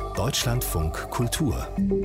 Deutschlandfunk Kultur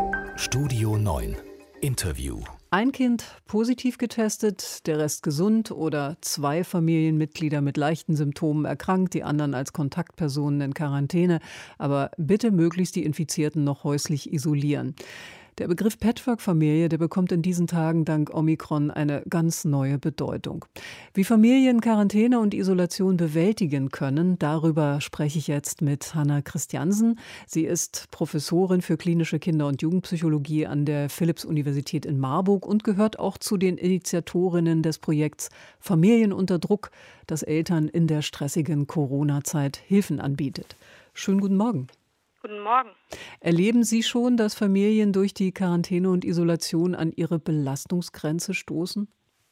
Studio 9 Interview. Ein Kind positiv getestet, der Rest gesund oder 2 Familienmitglieder mit leichten Symptomen erkrankt, die anderen als Kontaktpersonen in Quarantäne. Aber bitte möglichst die Infizierten noch häuslich isolieren. Der Begriff Patchwork-Familie, der bekommt in diesen Tagen dank Omikron eine ganz neue Bedeutung. Wie Familien Quarantäne und Isolation bewältigen können, darüber spreche ich jetzt mit Hanna Christiansen. Sie ist Professorin für klinische Kinder- und Jugendpsychologie an der Philipps-Universität in Marburg und gehört auch zu den Initiatorinnen des Projekts Familien unter Druck, das Eltern in der stressigen Corona-Zeit Hilfen anbietet. Schönen guten Morgen. Guten Morgen. Erleben Sie schon, dass Familien durch die Quarantäne und Isolation an ihre Belastungsgrenze stoßen?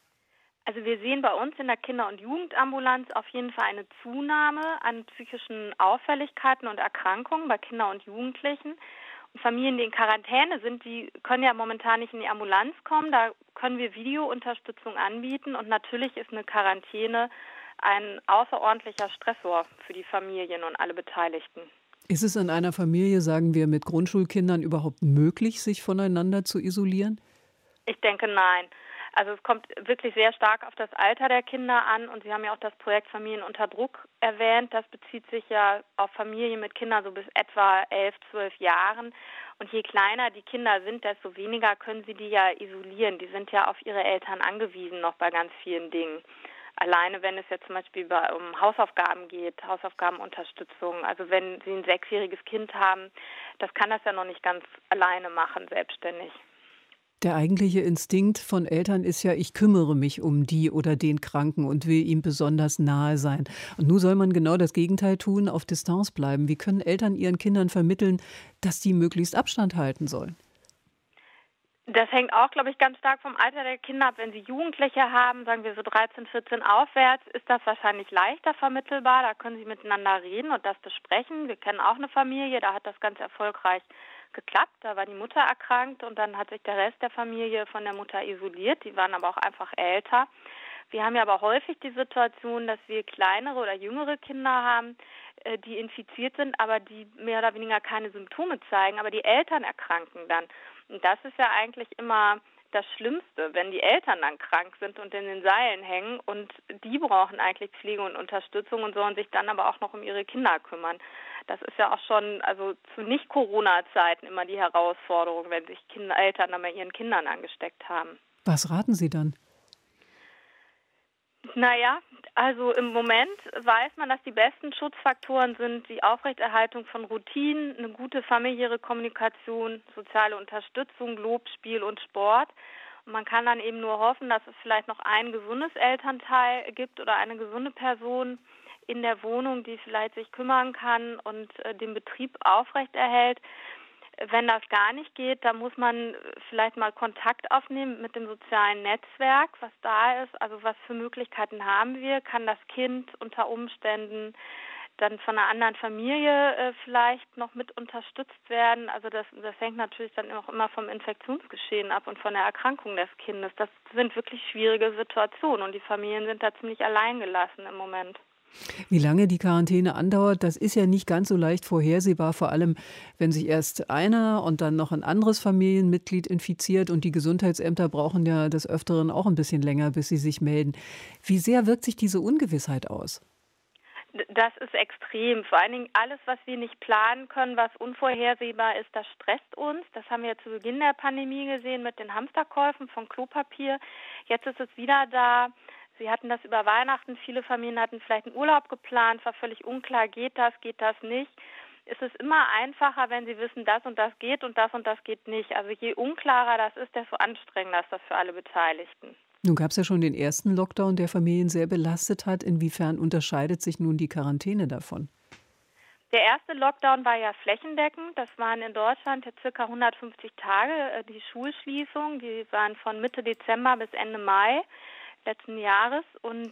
Also wir sehen bei uns in der Kinder- und Jugendambulanz auf jeden Fall eine Zunahme an psychischen Auffälligkeiten und Erkrankungen bei Kindern und Jugendlichen. Und Familien, die in Quarantäne sind, die können ja momentan nicht in die Ambulanz kommen. Da können wir Videounterstützung anbieten. Und natürlich ist eine Quarantäne ein außerordentlicher Stressor für die Familien und alle Beteiligten. Ist es in einer Familie, sagen wir, mit Grundschulkindern überhaupt möglich, sich voneinander zu isolieren? Ich denke, nein. Also es kommt wirklich sehr stark auf das Alter der Kinder an. Und Sie haben ja auch das Projekt Familien unter Druck erwähnt. Das bezieht sich ja auf Familien mit Kindern so bis etwa 11, 12 Jahren. Und je kleiner die Kinder sind, desto weniger können Sie die ja isolieren. Die sind ja auf ihre Eltern angewiesen noch bei ganz vielen Dingen. Alleine, wenn es jetzt zum Beispiel um Hausaufgaben geht, Hausaufgabenunterstützung. Also wenn Sie ein 6-jähriges Kind haben, das kann das ja noch nicht ganz alleine machen, selbstständig. Der eigentliche Instinkt von Eltern ist ja, ich kümmere mich um die oder den Kranken und will ihm besonders nahe sein. Und nun soll man genau das Gegenteil tun, auf Distanz bleiben. Wie können Eltern ihren Kindern vermitteln, dass die möglichst Abstand halten sollen? Das hängt auch, glaube ich, ganz stark vom Alter der Kinder ab. Wenn Sie Jugendliche haben, sagen wir so 13, 14 aufwärts, ist das wahrscheinlich leichter vermittelbar. Da können Sie miteinander reden und das besprechen. Wir kennen auch eine Familie, da hat das ganz erfolgreich geklappt. Da war die Mutter erkrankt und dann hat sich der Rest der Familie von der Mutter isoliert. Die waren aber auch einfach älter. Wir haben ja aber häufig die Situation, dass wir kleinere oder jüngere Kinder haben, die infiziert sind, aber die mehr oder weniger keine Symptome zeigen, aber die Eltern erkranken dann. Und das ist ja eigentlich immer das Schlimmste, wenn die Eltern dann krank sind und in den Seilen hängen und die brauchen eigentlich Pflege und Unterstützung und sollen sich dann aber auch noch um ihre Kinder kümmern. Das ist ja auch schon also zu Nicht-Corona-Zeiten immer die Herausforderung, wenn sich Eltern dann bei ihren Kindern angesteckt haben. Was raten Sie dann? Naja, also im Moment weiß man, dass die besten Schutzfaktoren sind die Aufrechterhaltung von Routinen, eine gute familiäre Kommunikation, soziale Unterstützung, Lob, Spiel und Sport. Und man kann dann eben nur hoffen, dass es vielleicht noch ein gesundes Elternteil gibt oder eine gesunde Person in der Wohnung, die vielleicht sich kümmern kann und den Betrieb aufrechterhält. Wenn das gar nicht geht, dann muss man vielleicht mal Kontakt aufnehmen mit dem sozialen Netzwerk, was da ist. Also was für Möglichkeiten haben wir? Kann das Kind unter Umständen dann von einer anderen Familie vielleicht noch mit unterstützt werden? Also das hängt natürlich dann auch immer vom Infektionsgeschehen ab und von der Erkrankung des Kindes. Das sind wirklich schwierige Situationen und die Familien sind da ziemlich alleingelassen im Moment. Wie lange die Quarantäne andauert, das ist ja nicht ganz so leicht vorhersehbar, vor allem wenn sich erst einer und dann noch ein anderes Familienmitglied infiziert und die Gesundheitsämter brauchen ja des Öfteren auch ein bisschen länger, bis sie sich melden. Wie sehr wirkt sich diese Ungewissheit aus? Das ist extrem. Vor allen Dingen alles, was wir nicht planen können, was unvorhersehbar ist, das stresst uns. Das haben wir ja zu Beginn der Pandemie gesehen mit den Hamsterkäufen von Klopapier. Jetzt ist es wieder da. Sie hatten das über Weihnachten, viele Familien hatten vielleicht einen Urlaub geplant, war völlig unklar, geht das nicht. Es ist immer einfacher, wenn Sie wissen, das und das geht und das geht nicht. Also je unklarer das ist, desto anstrengender ist das für alle Beteiligten. Nun gab es ja schon den ersten Lockdown, der Familien sehr belastet hat. Inwiefern unterscheidet sich nun die Quarantäne davon? Der erste Lockdown war ja flächendeckend. Das waren in Deutschland jetzt ca. 150 Tage, die Schulschließung. Die waren von Mitte Dezember bis Ende Mai letzten Jahres und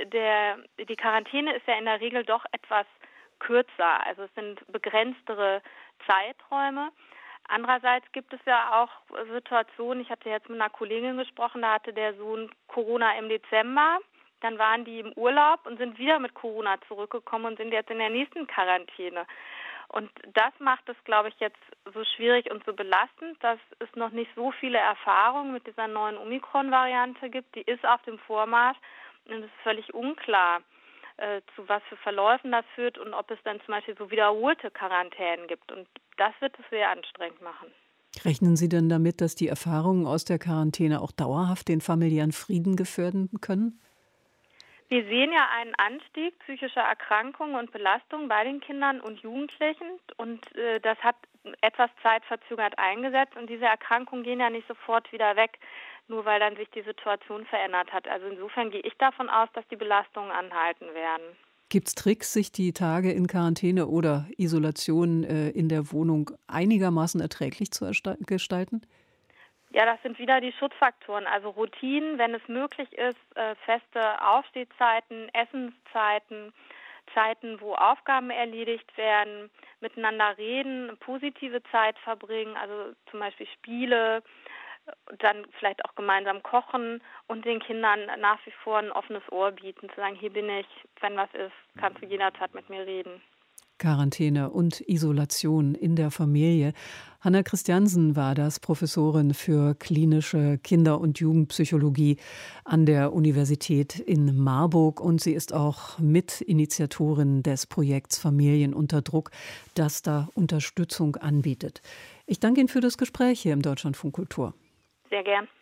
die Quarantäne ist ja in der Regel doch etwas kürzer, also es sind begrenztere Zeiträume. Andererseits gibt es ja auch Situationen, ich hatte jetzt mit einer Kollegin gesprochen, da hatte der Sohn Corona im Dezember, dann waren die im Urlaub und sind wieder mit Corona zurückgekommen und sind jetzt in der nächsten Quarantäne. Und das macht es, glaube ich, jetzt so schwierig und so belastend, dass es noch nicht so viele Erfahrungen mit dieser neuen Omikron-Variante gibt. Die ist auf dem Vormarsch und es ist völlig unklar, zu was für Verläufen das führt und ob es dann zum Beispiel so wiederholte Quarantänen gibt. Und das wird es sehr anstrengend machen. Rechnen Sie denn damit, dass die Erfahrungen aus der Quarantäne auch dauerhaft den familiären Frieden gefährden können? Wir sehen ja einen Anstieg psychischer Erkrankungen und Belastungen bei den Kindern und Jugendlichen und das hat etwas zeitverzögert eingesetzt und diese Erkrankungen gehen ja nicht sofort wieder weg, nur weil dann sich die Situation verändert hat. Also insofern gehe ich davon aus, dass die Belastungen anhalten werden. Gibt es Tricks, sich die Tage in Quarantäne oder Isolation in der Wohnung einigermaßen erträglich zu gestalten? Ja, das sind wieder die Schutzfaktoren, also Routinen, wenn es möglich ist, feste Aufstehzeiten, Essenszeiten, Zeiten, wo Aufgaben erledigt werden, miteinander reden, positive Zeit verbringen, also zum Beispiel Spiele, dann vielleicht auch gemeinsam kochen und den Kindern nach wie vor ein offenes Ohr bieten, zu sagen, hier bin ich, wenn was ist, kannst du jederzeit mit mir reden. Quarantäne und Isolation in der Familie. Hanna Christiansen war das, Professorin für klinische Kinder- und Jugendpsychologie an der Universität in Marburg. Und sie ist auch Mitinitiatorin des Projekts Familien unter Druck, das da Unterstützung anbietet. Ich danke Ihnen für das Gespräch hier im Deutschlandfunk Kultur. Sehr gern.